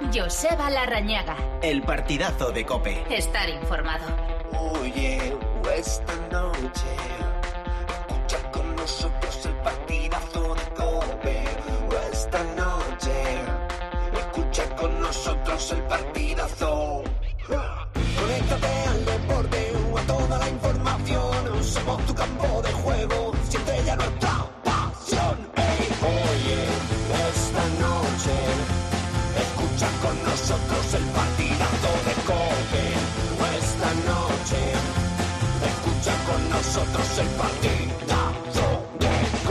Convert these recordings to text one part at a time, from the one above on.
Joseba Larrañaga. El partidazo de COPE. Estar informado. Oye, esta noche escucha con nosotros el partidazo de COPE. Esta noche escucha con nosotros el partidazo. Conéctate al deporte o a toda la información. Somos tu campo de juego, siente ya nuestra pasión. Hey, oye, esta noche escucha con nosotros el partidazo de COPE. Esta noche escucha con nosotros el partidazo de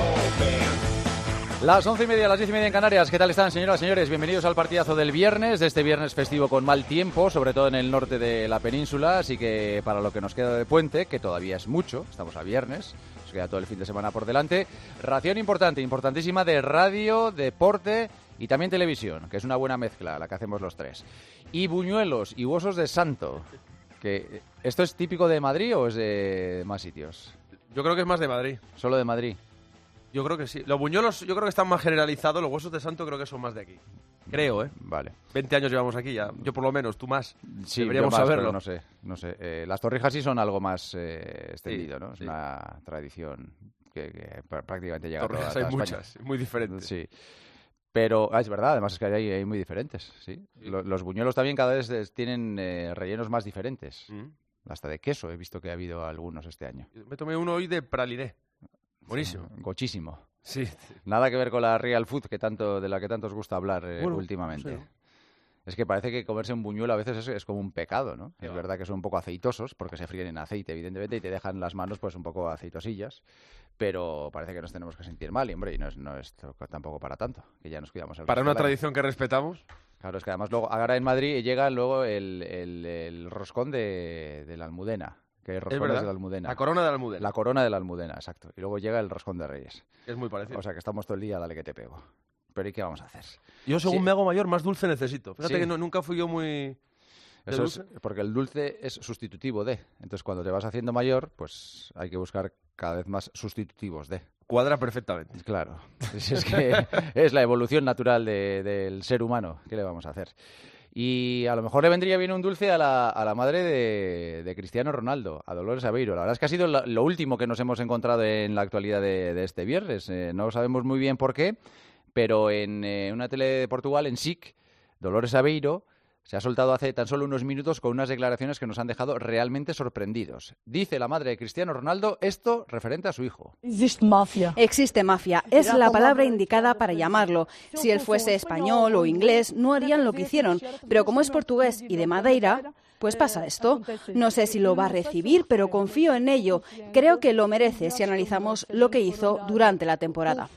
COPE. Las 11:30, las 10:30 en Canarias. ¿Qué tal están, señoras y señores? Bienvenidos al partidazo del viernes, de este viernes festivo con mal tiempo, sobre todo en el norte de la península. Así que para lo que nos queda de puente, que todavía es mucho, estamos a viernes, nos queda todo el fin de semana por delante. Ración importante, importantísima de radio, deporte y también televisión, que es una buena mezcla la que hacemos los tres. Y buñuelos y huesos de santo. Que ¿esto es típico de Madrid o es de más sitios? Yo creo que es más de Madrid. Solo de Madrid. Yo creo que sí. Los buñuelos yo creo que están más generalizados, los huesos de santo creo que son más de aquí. Creo, ¿eh? Vale. 20 años llevamos aquí ya. Yo por lo menos, tú más. Sí, deberíamos yo más, saberlo. Pero no sé. Las torrijas sí son algo más extendido, ¿no? Es una tradición que prácticamente llega a toda Torrijas hay España. muchas, muy diferentes. Sí. Pero es verdad, además es que hay muy diferentes, sí. Los buñuelos también cada vez tienen rellenos más diferentes. Hasta de queso he visto que ha habido algunos este año. Me tomé uno hoy de praliné. Buenísimo. Sí, gochísimo. Sí. Nada que ver con la real food de la que tanto os gusta hablar últimamente. Sí. Es que parece que comerse un buñuelo a veces es como un pecado, ¿no? Es verdad que son un poco aceitosos, porque se fríen en aceite, evidentemente, y te dejan las manos pues un poco aceitosillas, pero parece que nos tenemos que sentir mal, y hombre, y no es tampoco para tanto, que ya nos cuidamos el Para resto una del año. tradición que respetamos. Claro, es que además luego, ahora en Madrid llega luego el roscón de la Almudena, que hay roscones de la Almudena. La corona de la Almudena. La corona de la Almudena, exacto. Y luego llega el roscón de Reyes. Es muy parecido. O sea que estamos todo el día, dale que te pego. Pero ¿y qué vamos a hacer? Yo según Sí. me hago mayor, más dulce necesito. Fíjate Sí. que nunca fui yo muy... Eso es porque el dulce es sustitutivo de. Entonces, cuando te vas haciendo mayor, pues hay que buscar cada vez más sustitutivos de. Cuadra perfectamente. Claro. Es que es la evolución natural del ser humano. ¿Qué le vamos a hacer? Y a lo mejor le vendría bien un dulce a la madre de Cristiano Ronaldo, a Dolores Aveiro. La verdad es que ha sido lo último que nos hemos encontrado en la actualidad de este viernes. No sabemos muy bien por qué, pero en una tele de Portugal, en SIC, Dolores Aveiro se ha soltado hace tan solo unos minutos con unas declaraciones que nos han dejado realmente sorprendidos. Dice la madre de Cristiano Ronaldo esto referente a su hijo. Existe mafia. Existe mafia. Es la palabra indicada para llamarlo. Si él fuese español o inglés, no harían lo que hicieron. Pero como es portugués y de Madeira, pues pasa esto. No sé si lo va a recibir, pero confío en ello. Creo que lo merece si analizamos lo que hizo durante la temporada.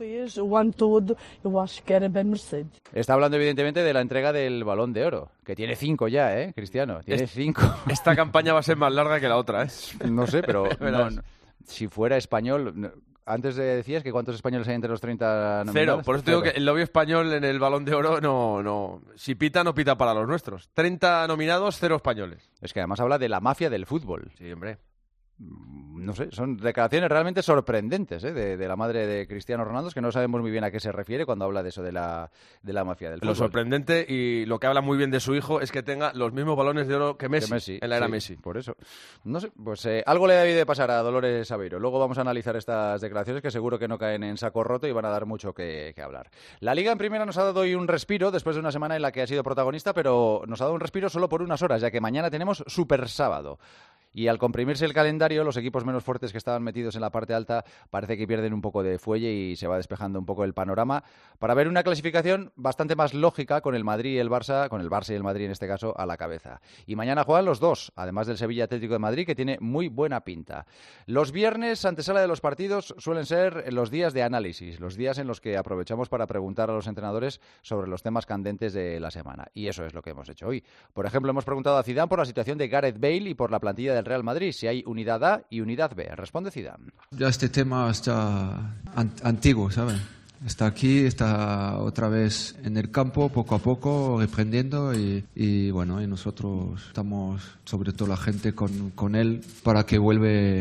Está hablando evidentemente de la entrega del Balón de Oro, que tiene 5 ya, ¿eh, Cristiano? Tiene 5. Esta campaña va a ser más larga que la otra, ¿eh? No sé, pero no, si fuera español... Antes decías que ¿cuántos españoles hay entre los 30 nominados? 0, por eso te digo que el lobby español en el Balón de Oro no... Si pita, no pita para los nuestros. 30 nominados, 0 españoles. Es que además habla de la mafia del fútbol. Sí, hombre. No sé, son declaraciones realmente sorprendentes de la madre de Cristiano Ronaldo, que no sabemos muy bien a qué se refiere cuando habla de eso de la mafia del fútbol. Lo sorprendente y lo que habla muy bien de su hijo es que tenga los mismos balones de oro que Messi en la era sí, Messi. Por eso. No sé, pues algo le debe de pasar a Dolores Aveiro. Luego vamos a analizar estas declaraciones que seguro que no caen en saco roto y van a dar mucho que hablar. La Liga en Primera nos ha dado hoy un respiro después de una semana en la que ha sido protagonista, pero nos ha dado un respiro solo por unas horas, ya que mañana tenemos Super Sábado. Y al comprimirse el calendario, los equipos menos fuertes que estaban metidos en la parte alta parece que pierden un poco de fuelle y se va despejando un poco el panorama para ver una clasificación bastante más lógica con el Madrid y el Barça, con el Barça y el Madrid en este caso a la cabeza. Y mañana juegan los dos, además del Sevilla Atlético de Madrid, que tiene muy buena pinta. Los viernes, antesala de los partidos, suelen ser los días de análisis, los días en los que aprovechamos para preguntar a los entrenadores sobre los temas candentes de la semana. Y eso es lo que hemos hecho hoy. Por ejemplo, hemos preguntado a Zidane por la situación de Gareth Bale y por la plantilla del Real Madrid, si hay unidad A y unidad B. Responde Zidane. Ya este tema está antiguo, ¿saben? Está aquí, está otra vez en el campo, poco a poco, reprendiendo y bueno, y nosotros estamos, sobre todo la gente, con él para que vuelve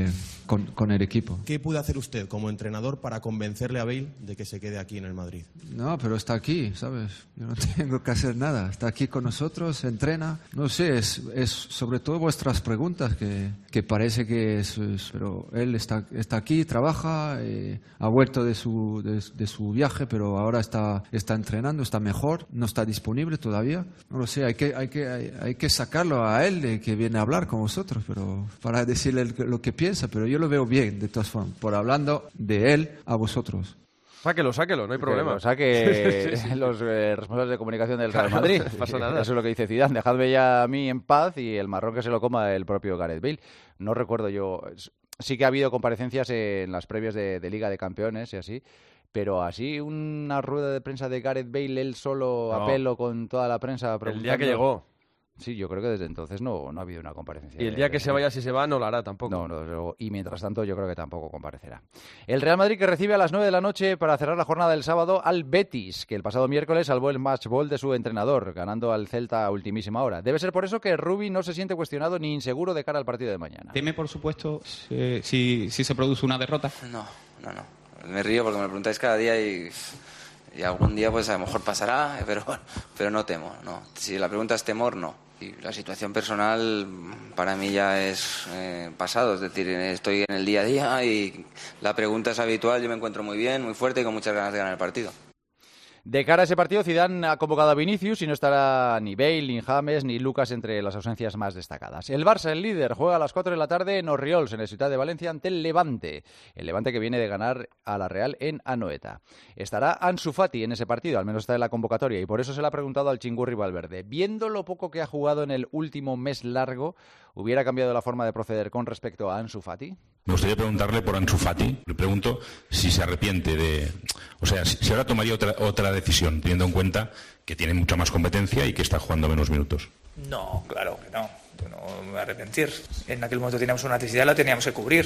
con el equipo. ¿Qué puede hacer usted como entrenador para convencerle a Bale de que se quede aquí en el Madrid? No, pero está aquí, ¿sabes? Yo no tengo que hacer nada. Está aquí con nosotros, entrena. No sé, es sobre todo vuestras preguntas que parece que es... Pero él está aquí, trabaja, ha vuelto de su viaje, pero ahora está entrenando, está mejor, no está disponible todavía. No lo sé, hay que sacarlo a él de que viene a hablar con vosotros, pero para decirle lo que piensa, pero yo lo veo bien, de todas formas, por hablando de él a vosotros. Sáquelo, no hay problema. Que lo saque los responsables de comunicación del Real Madrid. No pasa nada. Eso es lo que dice Zidane. Dejadme ya a mí en paz y el marrón que se lo coma el propio Gareth Bale. No recuerdo yo... Sí que ha habido comparecencias en las previas de Liga de Campeones y así, pero así una rueda de prensa de Gareth Bale él solo a pelo con toda la prensa preguntando... El día que llegó. Sí, yo creo que desde entonces no ha habido una comparecencia. Y el día que se vaya, si se va, no lo hará tampoco. No, y mientras tanto yo creo que tampoco comparecerá. El Real Madrid que recibe a las 9 de la noche para cerrar la jornada del sábado al Betis, que el pasado miércoles salvó el match ball de su entrenador, ganando al Celta a ultimísima hora. Debe ser por eso que Rubi no se siente cuestionado ni inseguro de cara al partido de mañana. ¿Teme, por supuesto, si se produce una derrota? No. Me río porque me lo preguntáis cada día y algún día pues a lo mejor pasará, pero no temo. No. Si la pregunta es temor, no. Y la situación personal para mí ya es pasado, es decir, estoy en el día a día y la pregunta es habitual, yo me encuentro muy bien, muy fuerte y con muchas ganas de ganar el partido. De cara a ese partido, Zidane ha convocado a Vinicius y no estará ni Bale, ni James, ni Lucas entre las ausencias más destacadas. El Barça, el líder, juega a las 4 de la tarde en Orriols, en el Ciutat de Valencia, ante el Levante. El Levante que viene de ganar a la Real en Anoeta. Estará Ansu Fati en ese partido, al menos está en la convocatoria, y por eso se le ha preguntado al Chingurri Valverde. Viendo lo poco que ha jugado en el último mes largo, ¿hubiera cambiado la forma de proceder con respecto a Ansu Fati? Me gustaría preguntarle por Ansu Fati. Le pregunto si se arrepiente de... O sea, si ahora tomaría otra decisión, teniendo en cuenta que tiene mucha más competencia y que está jugando menos minutos. No, claro que no. No me voy a arrepentir. En aquel momento teníamos una necesidad, la teníamos que cubrir.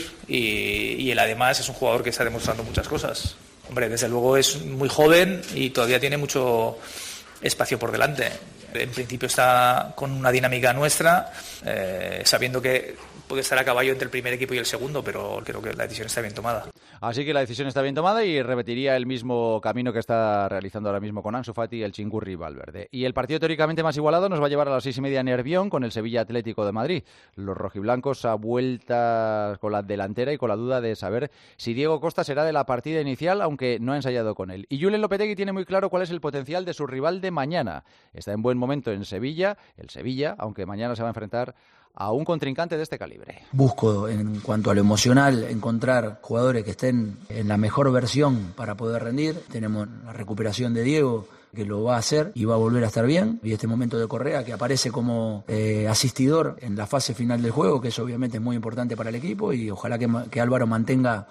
Y él además es un jugador que está demostrando muchas cosas. Hombre, desde luego es muy joven y todavía tiene mucho espacio por delante. En principio está con una dinámica nuestra, sabiendo que puede estar a caballo entre el primer equipo y el segundo, pero creo que la decisión está bien tomada. Así que la decisión está bien tomada y repetiría el mismo camino que está realizando ahora mismo con Ansu Fati y el Chingurri Valverde. Y el partido teóricamente más igualado nos va a llevar a las 6:30 en Nervión con el Sevilla Atlético de Madrid. Los rojiblancos a vuelta con la delantera y con la duda de saber si Diego Costa será de la partida inicial, aunque no ha ensayado con él. Y Julen Lopetegui tiene muy claro cuál es el potencial de su rival de mañana. Está en buen momento en Sevilla, el Sevilla, aunque mañana se va a enfrentar a un contrincante de este calibre. Busco, en cuanto a lo emocional, encontrar jugadores que estén en la mejor versión para poder rendir. Tenemos la recuperación de Diego, que lo va a hacer y va a volver a estar bien. Y este momento de Correa, que aparece como asistidor en la fase final del juego, que eso obviamente es muy importante para el equipo, y ojalá que Álvaro mantenga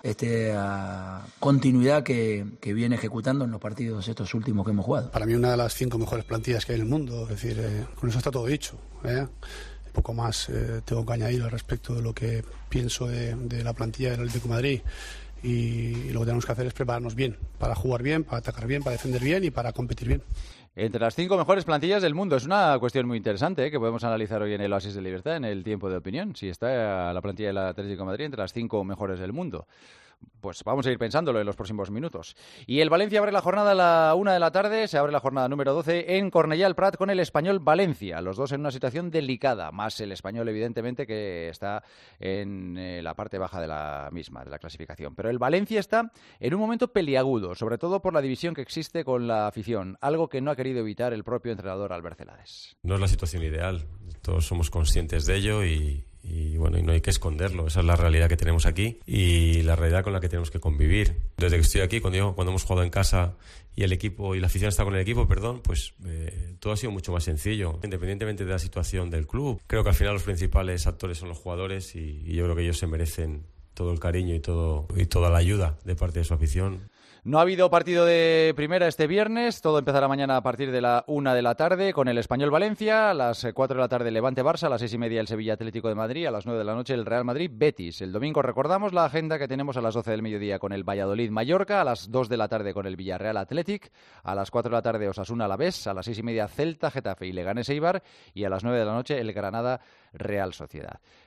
continuidad que viene ejecutando en los partidos estos últimos que hemos jugado. Para mí una de las 5 mejores plantillas que hay en el mundo, es decir, con eso está todo dicho. Poco más tengo que añadir al respecto de lo que pienso de la plantilla del Atlético de Madrid, y lo que tenemos que hacer es prepararnos bien, para jugar bien, para atacar bien, para defender bien y para competir bien. Entre las 5 mejores plantillas del mundo. Es una cuestión muy interesante que podemos analizar hoy en el Oasis de Libertad, en el tiempo de opinión. Si está la plantilla del Atlético de Madrid entre las 5 mejores del mundo. Pues vamos a ir pensándolo en los próximos minutos. Y el Valencia abre la jornada a la 1 de la tarde, se abre la jornada número 12 en Cornellà el Prat con el Español Valencia. Los dos en una situación delicada, más el Español evidentemente que está en la parte baja de la misma, de la clasificación. Pero el Valencia está en un momento peliagudo, sobre todo por la división que existe con la afición, algo que no ha querido evitar el propio entrenador Albert Celades. No es la situación ideal, todos somos conscientes de ello y bueno, y no hay que esconderlo. Esa es la realidad que tenemos aquí y la realidad con la que tenemos que convivir. Desde que estoy aquí, cuando hemos jugado en casa y el equipo y la afición está con el equipo, pues todo ha sido mucho más sencillo, independientemente de la situación del club. Creo que al final los principales actores son los jugadores y yo creo que ellos se merecen todo el cariño y toda la ayuda de parte de su afición. No ha habido partido de primera este viernes, todo empezará mañana a partir de la 1 de la tarde con el Español Valencia, a las 4 de la tarde Levante Barça, a las 6:30 el Sevilla Atlético de Madrid, a las 9 de la noche el Real Madrid Betis. El domingo recordamos la agenda que tenemos a las 12 del mediodía con el Valladolid Mallorca, a las 2 de la tarde con el Villarreal Athletic, a las 4 de la tarde Osasuna Alavés, a las 6:30 Celta Getafe y Leganés Eibar y a las 9 de la noche el Granada Real Sociedad.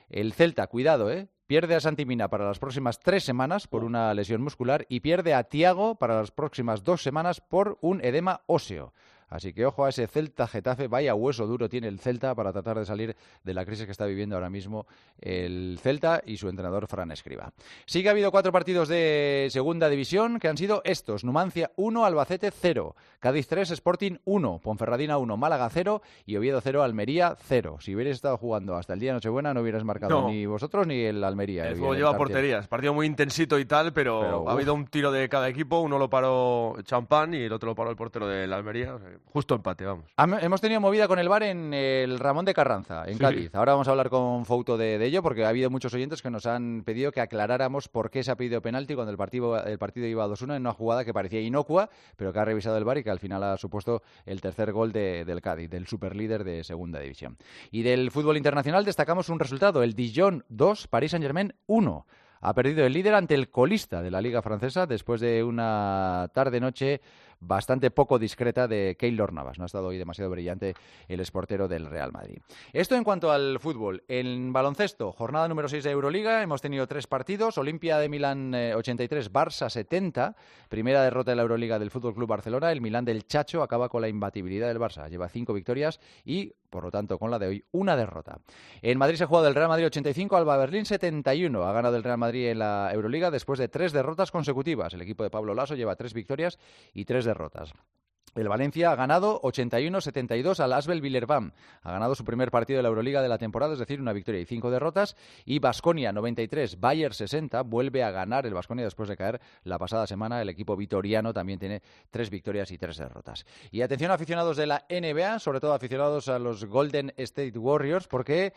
El Celta, cuidado, pierde a Santi Mina para las próximas 3 semanas por una lesión muscular y pierde a Thiago para las próximas 2 semanas por un edema óseo. Así que ojo a ese Celta-Getafe, vaya hueso duro tiene el Celta para tratar de salir de la crisis que está viviendo ahora mismo el Celta y su entrenador Fran Escribá. Sí que ha habido 4 partidos de segunda división que han sido estos: Numancia 1, Albacete 0, Cádiz 3, Sporting 1, Ponferradina 1, Málaga 0 y Oviedo 0, Almería 0. Si hubierais estado jugando hasta el día de Nochebuena no hubierais marcado ni vosotros ni el Almería. El juego lleva porterías, partido muy intensito y tal, pero ha habido un tiro de cada equipo, uno lo paró Champán y el otro lo paró el portero del Almería. O sea, justo empate, vamos. Hemos tenido movida con el VAR en el Ramón de Carranza, en Cádiz. Ahora vamos a hablar con Fouto de ello, porque ha habido muchos oyentes que nos han pedido que aclaráramos por qué se ha pedido penalti cuando el partido iba 2-1 en una jugada que parecía inocua, pero que ha revisado el VAR y que al final ha supuesto el tercer gol del Cádiz, del superlíder de segunda división. Y del fútbol internacional destacamos un resultado: el Dijon 2, Paris Saint-Germain 1. Ha perdido el líder ante el colista de la Liga Francesa después de una tarde-noche bastante poco discreta de Keylor Navas. No ha estado hoy demasiado brillante el exportero del Real Madrid. Esto en cuanto al fútbol. En baloncesto, jornada número 6 de Euroliga, hemos tenido 3 partidos. Olimpia de Milán 83, Barça 70. Primera derrota de la Euroliga del Fútbol Club Barcelona. El Milán del Chacho acaba con la imbatibilidad del Barça. Lleva 5 victorias y, por lo tanto, con la de hoy, una derrota. En Madrid se ha jugado el Real Madrid 85, Alba Berlín 71. Ha ganado el Real Madrid en la Euroliga después de 3 derrotas consecutivas. El equipo de Pablo Laso lleva 3 victorias y 3 derrotas. El Valencia ha ganado 81-72 al Asvel Villeurbanne. Ha ganado su primer partido de la Euroliga de la temporada, es decir, una victoria y 5 derrotas. Y Baskonia 93, Bayer 60. Vuelve a ganar el Baskonia después de caer la pasada semana. El equipo vitoriano también tiene 3 victorias y 3 derrotas. Y atención, aficionados de la NBA, sobre todo aficionados a los Golden State Warriors, porque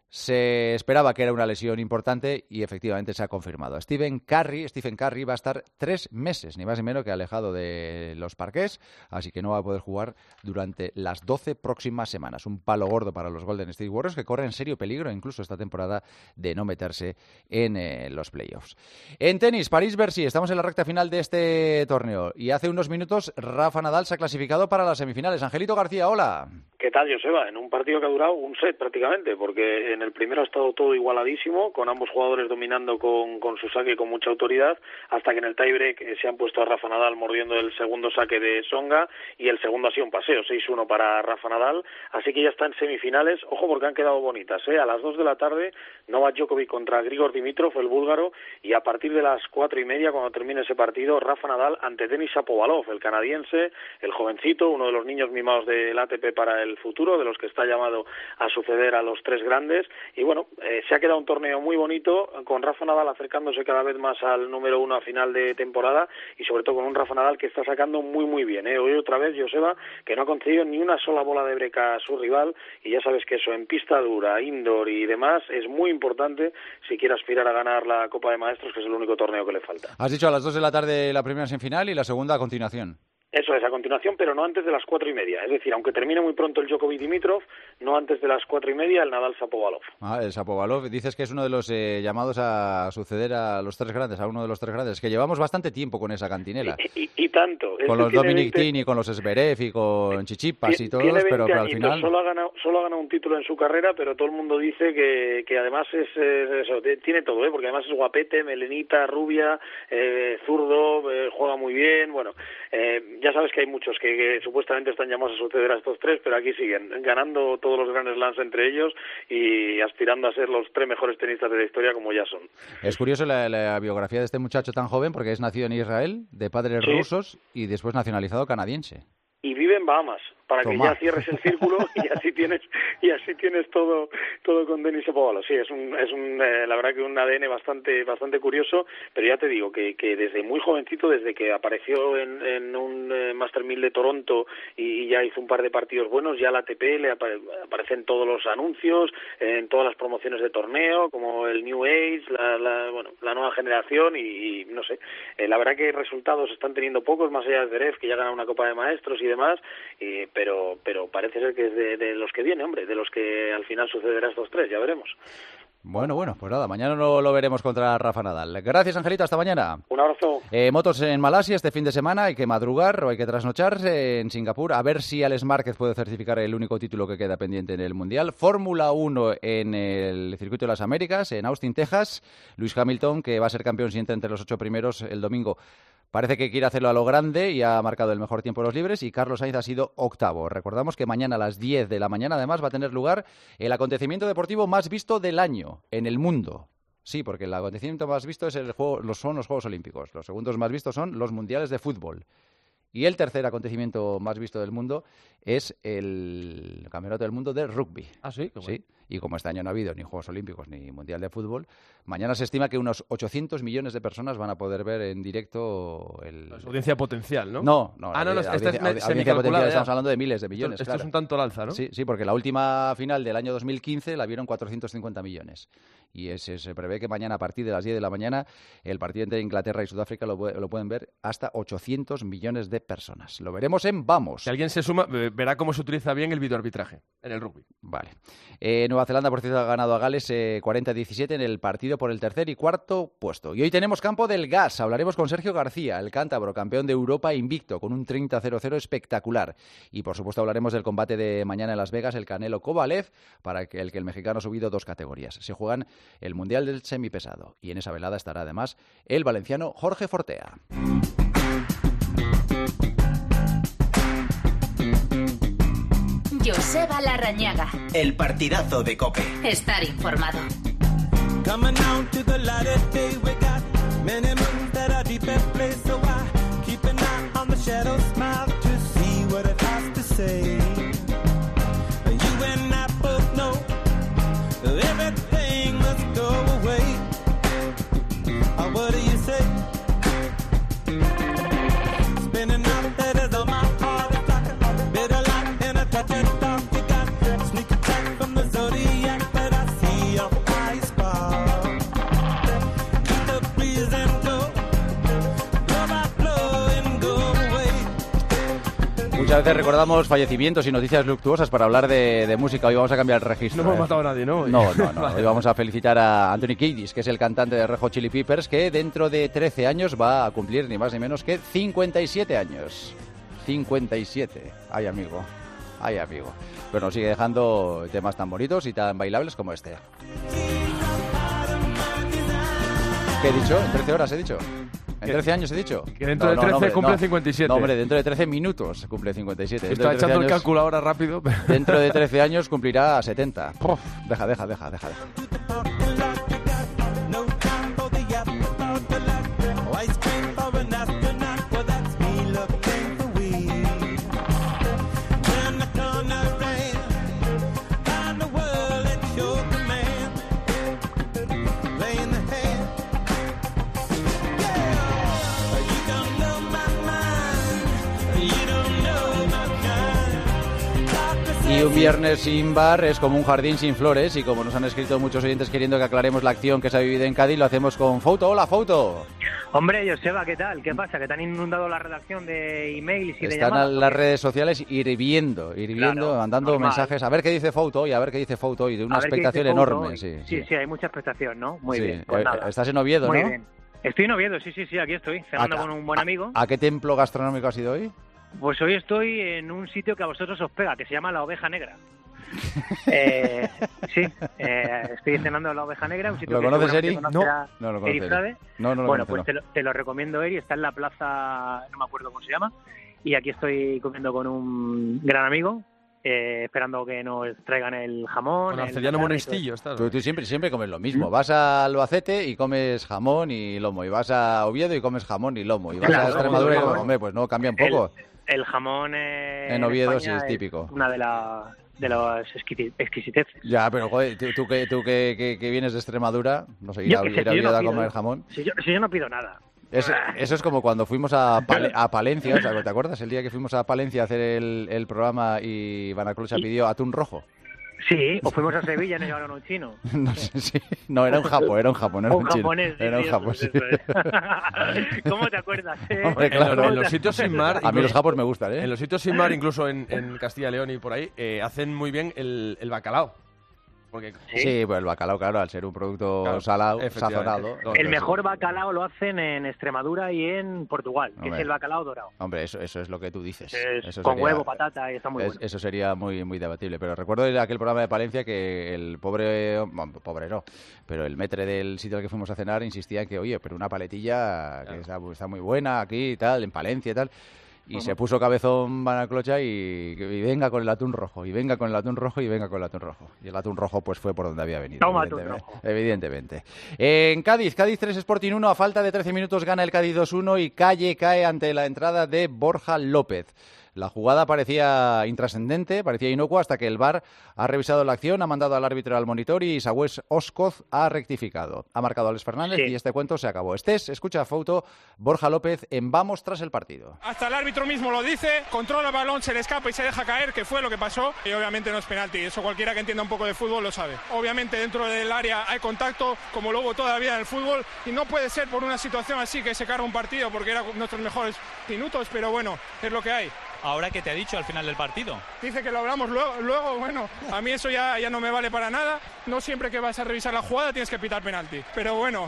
se esperaba que era una lesión importante y efectivamente se ha confirmado. Stephen Curry va a estar 3 meses, ni más ni menos, que alejado de los parqués, así que no va a poder jugar durante las 12 próximas semanas. Un palo gordo para los Golden State Warriors, que corren serio peligro incluso esta temporada de no meterse en los playoffs. En tenis, París-Bercy, estamos en la recta final de este torneo y hace unos minutos Rafa Nadal se ha clasificado para las semifinales. Angelito García, hola. ¿Qué tal, Joseba? En un partido que ha durado un set prácticamente, porque en el primero ha estado todo igualadísimo, con ambos jugadores dominando con su saque y con mucha autoridad, hasta que en el tiebreak se han puesto a Rafa Nadal mordiendo el segundo saque de Tsonga, y el segundo ha sido un paseo, 6-1 para Rafa Nadal, así que ya está en semifinales. Ojo, porque han quedado bonitas, a las 2 de la tarde, Novak Djokovic contra Grigor Dimitrov, el búlgaro, y a partir de las 4:30, cuando termine ese partido, Rafa Nadal ante Denis Shapovalov, el canadiense, el jovencito, uno de los niños mimados del ATP para el futuro, de los que está llamado a suceder a los 3 grandes. Y bueno, se ha quedado un torneo muy bonito, con Rafa Nadal acercándose cada vez más al número 1 a final de temporada, y sobre todo con un Rafa Nadal que está sacando muy bien. Hoy otra vez, Joseba, que no ha conseguido ni una sola bola de breca a su rival, y ya sabes que eso en pista dura, indoor y demás es muy importante si quiere aspirar a ganar la Copa de Maestros, que es el único torneo que le falta. Has dicho a las 2 de la tarde la primera semifinal y la segunda a continuación. Eso es, a continuación, pero no antes de las 4:30. Es decir, aunque termine muy pronto el Djokovic-Dimitrov, no antes de las 4:30 el Nadal-Shapovalov. El Shapovalov, dices que es uno de los llamados a suceder a los 3 grandes, a uno de los 3 grandes, que llevamos bastante tiempo con esa cantinela. Y tanto. Con los Dominic Thiem y con los Zverev y con Tsitsipas y todos, pero al final... Solo ha ganado un título en su carrera, pero todo el mundo dice que además es eso, tiene todo, porque además es guapete, melenita, rubia, zurdo, juega muy bien, bueno... ya sabes que hay muchos que supuestamente están llamados a suceder a estos 3, pero aquí siguen ganando todos los grandes slams entre ellos y aspirando a ser los 3 mejores tenistas de la historia, como ya son. Es curioso la biografía de este muchacho tan joven, porque es nacido en Israel, de padres rusos y después nacionalizado canadiense. Y vive en Bahamas, para que ya cierres el círculo y así tienes todo con Denis Shapovalov. Sí, es la verdad que un ADN bastante curioso, pero ya te digo que desde muy jovencito, desde que apareció en un Master 1000 de Toronto y ya hizo un par de partidos buenos, ya la ATP le aparece en todos los anuncios, en todas las promociones de torneo, como el New Age, la nueva generación y no sé, la verdad que resultados están teniendo pocos, más allá de Zverev, que ya gana una Copa de Maestros y demás, pero parece ser que es de los que viene, hombre, de los que al final sucederá a estos 3, ya veremos. Bueno, pues nada, mañana no lo veremos contra Rafa Nadal. Gracias, Angelito, hasta mañana. Un abrazo. Motos en Malasia este fin de semana, hay que madrugar o hay que trasnochar en Singapur, a ver si Alex Márquez puede certificar el único título que queda pendiente en el Mundial. Fórmula 1 en el Circuito de las Américas, en Austin, Texas. Lewis Hamilton, que va a ser campeón si entra entre los 8 primeros el domingo, parece que quiere hacerlo a lo grande y ha marcado el mejor tiempo en los libres, y Carlos Sainz ha sido octavo. Recordamos que mañana a las 10 de la mañana además va a tener lugar el acontecimiento deportivo más visto del año en el mundo. Sí, porque el acontecimiento más visto son los Juegos Olímpicos. Los segundos más vistos son los Mundiales de Fútbol. Y el tercer acontecimiento más visto del mundo es el Campeonato del Mundo de Rugby. Ah, sí, qué bueno. Sí. Y como este año no ha habido ni Juegos Olímpicos ni Mundial de Fútbol, mañana se estima que unos 800 millones de personas van a poder ver en directo la audiencia potencial, ¿no? No, audiencia potencial, estamos hablando de miles de millones. Esto es un tanto al alza, ¿no? Sí, porque la última final del año 2015 la vieron 450 millones. Y se prevé que mañana a partir de las 10 de la mañana el partido entre Inglaterra y Sudáfrica lo pueden ver hasta 800 millones de personas. Lo veremos en Vamos. Si alguien se suma, verá cómo se utiliza bien el videoarbitraje en el rugby. Vale. Nueva Zelanda, por cierto, ha ganado a Gales 40-17 en el partido por el tercer y cuarto puesto. Y hoy tenemos campo del gas. Hablaremos con Sergio García, el cántabro, campeón de Europa invicto, con un 30-0-0 espectacular. Y, por supuesto, hablaremos del combate de mañana en Las Vegas, el Canelo Kovalev, para el que el mexicano ha subido 2 categorías. Se juegan el Mundial del Semipesado. Y en esa velada estará, además, el valenciano Jorge Fortea. Joseba Larrañaga. El partidazo de COPE. Estar informado. Muchas veces recordamos fallecimientos y noticias luctuosas para hablar de música. Hoy vamos a cambiar el registro. No hemos matado a nadie, ¿no? No. Hoy vamos a felicitar a Anthony Kiedis, que es el cantante de Red Hot Chili Peppers, que dentro de 13 años va a cumplir ni más ni menos que 57 años. 57. Ay, amigo. Pero nos sigue dejando temas tan bonitos y tan bailables como este. ¿Qué he dicho? ¿En 13 horas he dicho? ¿En 13 años he dicho? Que dentro de 13 cumple 57. No, hombre, dentro de 13 minutos cumple 57. Está echando el cálculo ahora rápido. Dentro de 13 años cumplirá 70. Uf, deja. Y un viernes sin bar es como un jardín sin flores, y como nos han escrito muchos oyentes queriendo que aclaremos la acción que se ha vivido en Cádiz, lo hacemos con Fouto. Hola, Fouto. Hombre, Joseba, ¿qué tal? ¿Qué pasa? ¿Que te han inundado la redacción de emails y de Están llamadas? las redes sociales hirviendo, Claro, mandando normal. mensajes. A ver qué dice Fouto hoy, y de una expectación enorme. Sí, hay mucha expectación, ¿no? Muy sí. bien, pues nada. Estás en Oviedo, Muy ¿no? bien. Estoy en Oviedo, sí, aquí estoy, cenando con un buen amigo. ¿A qué templo gastronómico has ido hoy? Pues hoy estoy en un sitio que a vosotros os pega, que se llama La Oveja Negra. Estoy cenando en La Oveja Negra, un sitio ¿Lo que conoces, Eri? No lo Eri conoces. Frade. No lo Bueno, conozco, pues te lo recomiendo, Eri. Está en la plaza, no me acuerdo cómo se llama. Y aquí estoy comiendo con un gran amigo, esperando que nos traigan el jamón. Con Arceliano Monestillo, estás. Tú siempre comes lo mismo. Vas a Albacete y comes jamón y lomo. Y vas a Oviedo y comes jamón y lomo. Y vas a Extremadura y comes, hombre, pues no, cambia un poco. El jamón en Oviedo España sí es típico. Una de las exquisiteces. Ya, pero joder, tú que vienes de Extremadura, no sé, ir a Oviedo a comer jamón. Si yo no pido nada. Eso es como cuando fuimos a Palencia, o sea, ¿te acuerdas? El día que fuimos a Palencia a hacer el programa y Vanaclucha pidió atún rojo. Sí, o fuimos a Sevilla y nos llevaron un chino. No, era un japo, no era un chino. Japonés, era un japo, sí. ¿Cómo te acuerdas? Hombre, claro. En los sitios sin mar... A mí los japos me gustan, ¿eh? En los sitios sin mar, incluso en Castilla y León y por ahí, hacen muy bien el bacalao. Sí, pues el bacalao, claro, al ser un producto salado, sazonado. El mejor bacalao lo hacen en Extremadura y en Portugal, que es el bacalao dorado. Hombre, eso es lo que tú dices. Eso con huevo, patata, y está muy bueno. Eso sería muy, muy debatible. Pero recuerdo de aquel programa de Palencia que el pobre no, pero el metre del sitio al que fuimos a cenar insistía en que, oye, pero una paletilla que está muy buena aquí y tal, en Palencia y tal. Y se puso cabezón Banaclocha y venga con el atún rojo, y venga con el atún rojo, y venga con el atún rojo. Y el atún rojo pues fue por donde había venido, evidentemente. En Cádiz 3 Sporting 1, a falta de 13 minutos gana el Cádiz 2-1 y Calle cae ante la entrada de Borja López. La jugada parecía intrascendente, parecía inocua, hasta que el VAR ha revisado la acción, ha mandado al árbitro al monitor y Sagüés Oscoz ha rectificado. Ha marcado a Alex Fernández y este cuento se acabó. Escucha a foto Borja López en Vamos tras el partido. Hasta el árbitro mismo lo dice, controla el balón, se le escapa y se deja caer, que fue lo que pasó, y obviamente no es penalti. Eso cualquiera que entienda un poco de fútbol lo sabe. Obviamente dentro del área hay contacto, como lo hubo todavía en el fútbol, y no puede ser por una situación así que se carga un partido, porque eran nuestros mejores minutos, pero bueno, es lo que hay. ¿Ahora qué te ha dicho al final del partido? Dice que lo hablamos luego, bueno, a mí eso ya no me vale para nada. No siempre que vas a revisar la jugada tienes que pitar penalti. Pero bueno,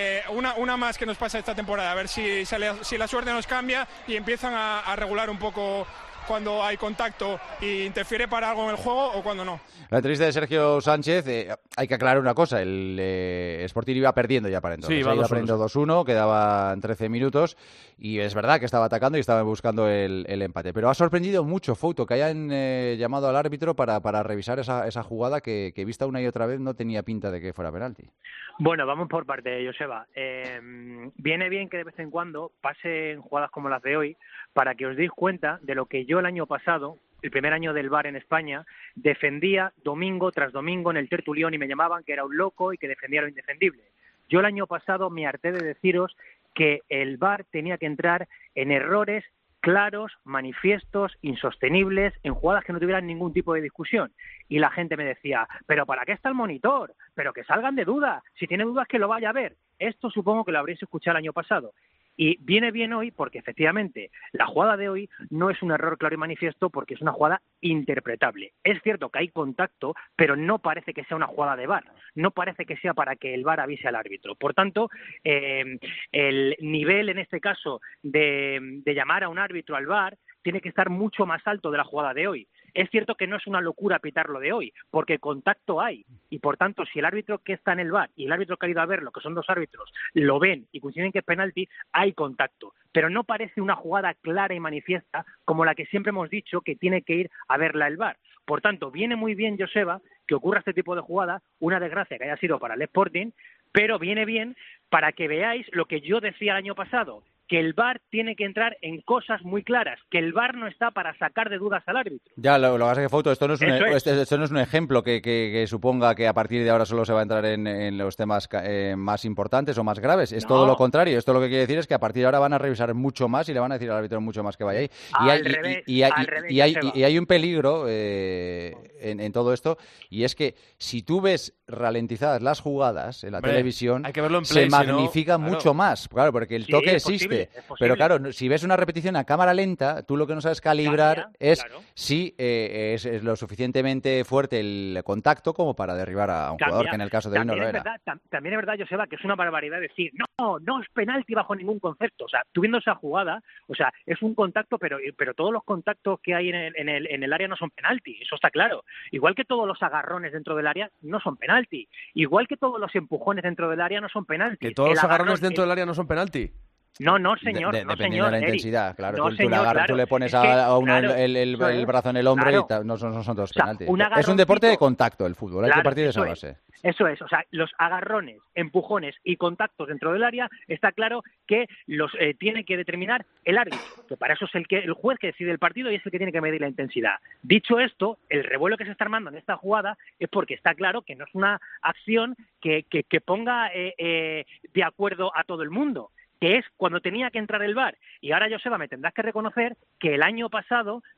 una más que nos pasa esta temporada, a ver si la suerte nos cambia y empiezan a regular un poco cuando hay contacto e interfiere para algo en el juego o cuando no. La entrevista de Sergio Sánchez, hay que aclarar una cosa, el Sporting iba perdiendo ya para entonces. Sí, iba perdiendo 2-1, quedaban 13 minutos y es verdad que estaba atacando y estaba buscando el empate. Pero ha sorprendido mucho, Fouto, que hayan llamado al árbitro para revisar esa jugada que vista una y otra vez no tenía pinta de que fuera penalti. Bueno, vamos por parte, Joseba. Viene bien que de vez en cuando pasen jugadas como las de hoy para que os deis cuenta de lo que yo el año pasado, el primer año del VAR en España, defendía domingo tras domingo en el tertulión y me llamaban que era un loco y que defendía lo indefendible. Yo el año pasado me harté de deciros que el VAR tenía que entrar en errores claros, manifiestos, insostenibles, en jugadas que no tuvieran ningún tipo de discusión. Y la gente me decía, ¿pero para qué está el monitor? Pero que salgan de duda, si tiene dudas que lo vaya a ver. Esto supongo que lo habréis escuchado el año pasado. Y viene bien hoy porque efectivamente la jugada de hoy no es un error claro y manifiesto porque es una jugada interpretable. Es cierto que hay contacto, pero no parece que sea una jugada de VAR. No parece que sea para que el VAR avise al árbitro. Por tanto, el nivel en este caso de llamar a un árbitro al VAR tiene que estar mucho más alto de la jugada de hoy. Es cierto que no es una locura pitar lo de hoy, porque contacto hay, y por tanto, si el árbitro que está en el VAR y el árbitro que ha ido a verlo, que son dos árbitros, lo ven y coinciden que es penalti, hay contacto. Pero no parece una jugada clara y manifiesta como la que siempre hemos dicho que tiene que ir a verla el VAR. Por tanto, viene muy bien, Joseba, que ocurra este tipo de jugada, una desgracia que haya sido para el Sporting, pero viene bien para que veáis lo que yo decía el año pasado, que el VAR tiene que entrar en cosas muy claras, que el VAR no está para sacar de dudas al árbitro. Ya, lo que pasa es que, Fouto, esto no es un ejemplo que suponga que a partir de ahora solo se va a entrar en los temas más importantes o más graves. Es todo lo contrario. Esto lo que quiere decir es que a partir de ahora van a revisar mucho más y le van a decir al árbitro mucho más que vaya ahí. Y hay un peligro en todo esto, y es que si tú ves ralentizadas las jugadas en la televisión, hay que verlo en se magnifica mucho más. Claro, porque el toque existe. Pero claro, si ves una repetición a cámara lenta, tú lo que no sabes calibrar si es lo suficientemente fuerte el contacto como para derribar a un jugador, que en el caso de hoy no lo era. También es verdad, Joseba, que es una barbaridad decir, no es penalti bajo ningún concepto. O sea, tú viendo esa jugada, o sea, es un contacto, pero todos los contactos que hay en el área no son penalti, eso está claro. Igual que todos los agarrones dentro del área no son penalti. Igual que todos los empujones dentro del área no son penalti. ¿Que todos los agarrones dentro del área no son penalti? No, señor. Dependiendo de la intensidad, claro. No, tú le pones a uno el brazo en el hombro y no son todos penaltis. Es un deporte de contacto el fútbol, hay que partir de esa base. Eso es, o sea, los agarrones, empujones y contactos dentro del área, está claro que los tiene que determinar el árbitro, que para eso es el juez que decide el partido y es el que tiene que medir la intensidad. Dicho esto, el revuelo que se está armando en esta jugada es porque está claro que no es una acción que ponga de acuerdo a todo el mundo, que es cuando tenía que entrar el VAR. Y ahora, Joseba, me tendrás que reconocer que el año pasado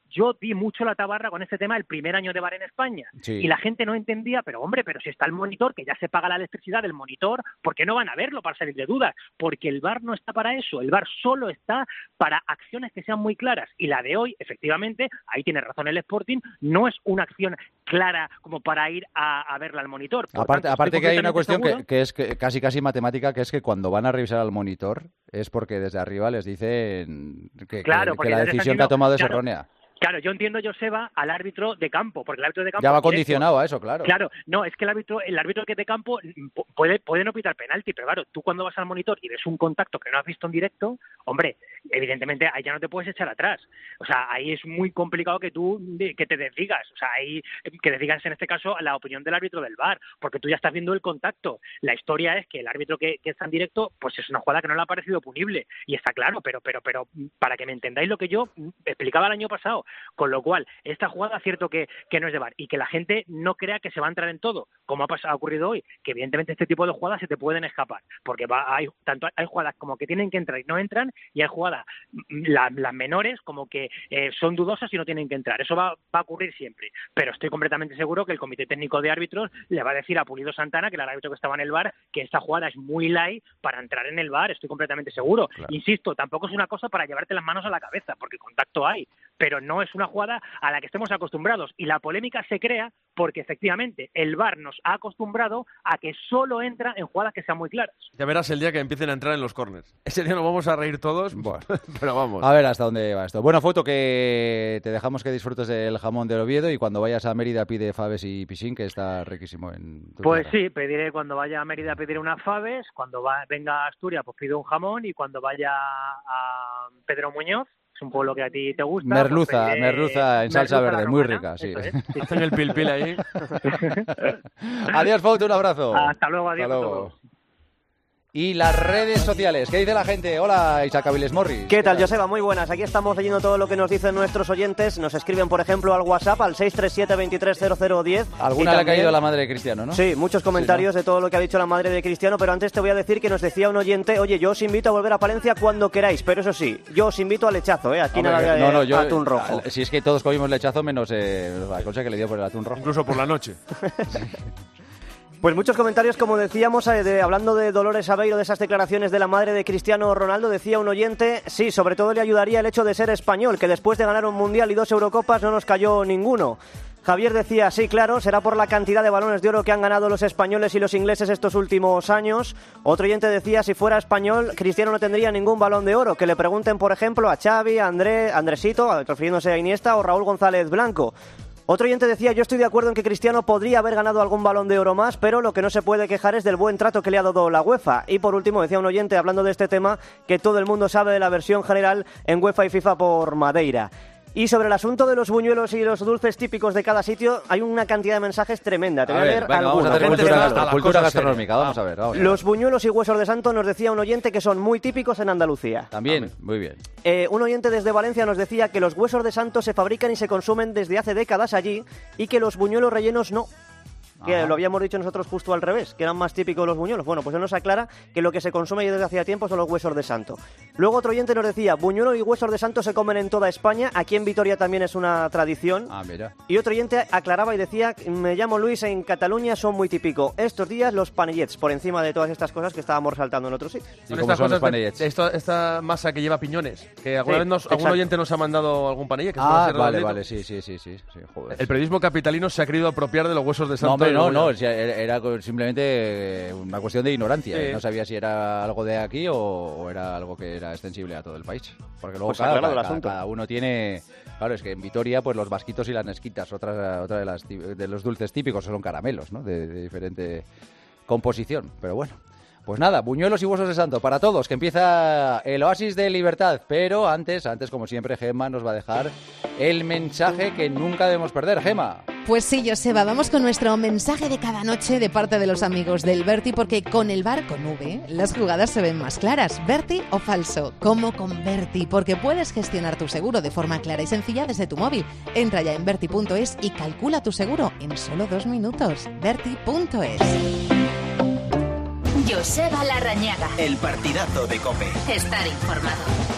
yo di mucho la tabarra con este tema el primer año de VAR en España. Sí. Y la gente no entendía, pero si está el monitor, que ya se paga la electricidad del monitor, ¿por qué no van a verlo para salir de dudas? Porque el VAR no está para eso, el VAR solo está para acciones que sean muy claras. Y la de hoy, efectivamente, ahí tiene razón el Sporting, no es una acción clara como para ir a verla al monitor. Aparte que hay una cuestión que es casi matemática, que es que cuando van a revisar al monitor es porque desde arriba les dicen que la decisión que ha tomado es errónea. Claro, yo entiendo, Joseba, al árbitro de campo, porque el árbitro de campo... Ya va condicionado a eso, claro. Claro, no, es que el árbitro que es de campo puede no pitar penalti, pero claro, tú cuando vas al monitor y ves un contacto que no has visto en directo, hombre, evidentemente ahí ya no te puedes echar atrás. O sea, ahí es muy complicado que te desdigas. O sea, ahí que desdigas en este caso la opinión del árbitro del VAR, porque tú ya estás viendo el contacto. La historia es que el árbitro que está en directo, pues es una jugada que no le ha parecido punible. Y está claro, pero para que me entendáis lo que yo explicaba el año pasado, con lo cual, esta jugada, cierto que no es de VAR, y que la gente no crea que se va a entrar en todo, como ha ocurrido hoy, que evidentemente este tipo de jugadas se te pueden escapar, porque hay jugadas como que tienen que entrar y no entran, y hay jugadas, las menores, como que son dudosas y no tienen que entrar. Eso va a ocurrir siempre, pero estoy completamente seguro que el Comité Técnico de Árbitros le va a decir a Pulido Santana, que era el árbitro que estaba en el VAR, que esta jugada es muy light para entrar en el VAR, estoy completamente seguro. Claro. Insisto, tampoco es una cosa para llevarte las manos a la cabeza, porque contacto hay, pero no es una jugada a la que estemos acostumbrados, y la polémica se crea porque efectivamente el VAR nos ha acostumbrado a que solo entra en jugadas que sean muy claras. Ya verás el día que empiecen a entrar en los córners. Ese día nos vamos a reír todos, bueno, pero vamos. A ver hasta dónde va esto. Bueno, Foto, que te dejamos que disfrutes del jamón del Oviedo, y cuando vayas a Mérida pide faves y piscín, que está riquísimo en tu Pues tierra. Sí, pediré cuando vaya a Mérida, pediré unas faves, cuando venga a Asturias pues pido un jamón, y cuando vaya a Pedro Muñoz, es un pueblo que a ti te gusta. Merluza en salsa verde, romana, muy rica, sí. Hacen el pil ahí. Adiós, Foto, un abrazo. Hasta luego, adiós. Hasta luego. Y las redes sociales, ¿qué dice la gente? Hola, Isaac Aviles Morris. ¿Qué tal, Joseba? Muy buenas. Aquí estamos leyendo todo lo que nos dicen nuestros oyentes. Nos escriben, por ejemplo, al WhatsApp, al 637-230010. Alguna le ha caído a la madre de Cristiano, ¿no? Sí, muchos comentarios de todo lo que ha dicho la madre de Cristiano, pero antes te voy a decir que nos decía un oyente, oye, yo os invito a volver a Palencia cuando queráis, pero eso sí, yo os invito al lechazo, Aquí nada de atún rojo. Si es que todos comimos lechazo menos la cosa que le dio por el atún rojo. Incluso por la noche. Pues muchos comentarios, como decíamos, hablando de Dolores Aveiro, de esas declaraciones de la madre de Cristiano Ronaldo. Decía un oyente, sí, sobre todo le ayudaría el hecho de ser español, que después de ganar un Mundial y 2 Eurocopas no nos cayó ninguno. Javier decía, sí, claro, será por la cantidad de balones de oro que han ganado los españoles y los ingleses estos últimos años. Otro oyente decía, si fuera español, Cristiano no tendría ningún balón de oro. Que le pregunten, por ejemplo, a Xavi, a Andresito, refiriéndose a Iniesta, o Raúl González Blanco. Otro oyente decía, yo estoy de acuerdo en que Cristiano podría haber ganado algún balón de oro más, pero lo que no se puede quejar es del buen trato que le ha dado la UEFA. Y por último, decía un oyente, hablando de este tema, que todo el mundo sabe de la versión general en UEFA y FIFA por Madeira. Y sobre el asunto de los buñuelos y los dulces típicos de cada sitio, hay una cantidad de mensajes tremenda. Te voy a leer algunos. Vamos a hacer cultura gastronómica, vamos a ver. Los buñuelos y huesos de santo nos decía un oyente que son muy típicos en Andalucía. También, muy bien. Un oyente desde Valencia nos decía que los huesos de santo se fabrican y se consumen desde hace décadas allí, y que los buñuelos rellenos no. Que lo habíamos dicho nosotros justo al revés, que eran más típicos los buñuelos. Bueno, pues él nos aclara que lo que se consume desde hacía tiempo son los huesos de santo. Luego otro oyente nos decía, buñuelo y huesos de santo se comen en toda España, aquí en Vitoria también es una tradición. Mira. Y otro oyente aclaraba y decía, me llamo Luis, en Cataluña son muy típicos estos días los panellets, por encima de todas estas cosas que estábamos resaltando en otros sitios. Son estas cosas, panellets? Esta masa que lleva piñones, que alguna vez algún oyente nos ha mandado algún panellet. Que vale, sí, joder. El periodismo capitalino se ha querido apropiar de los huesos de santo. No, era simplemente una cuestión de ignorancia. Sí. No sabía si era algo de aquí o era algo que era extensible a todo el país. Porque luego pues cada uno tiene... Claro, es que en Vitoria, pues los vasquitos y las nesquitas, otra de los dulces típicos, son caramelos, ¿no? De diferente composición, pero bueno. Pues nada, buñuelos y huesos de santo para todos, que empieza el oasis de libertad. Pero antes, como siempre, Gemma nos va a dejar el mensaje que nunca debemos perder. Gemma. Pues sí, Joseba, vamos con nuestro mensaje de cada noche de parte de los amigos del Berti, porque con el VAR con V las jugadas se ven más claras. ¿Berti o falso? ¿Cómo con Berti? Porque puedes gestionar tu seguro de forma clara y sencilla desde tu móvil. Entra ya en berti.es y calcula tu seguro en solo 2 minutos. Berti.es. Joseba Larrañaga. El partidazo de COPE. Estar informado.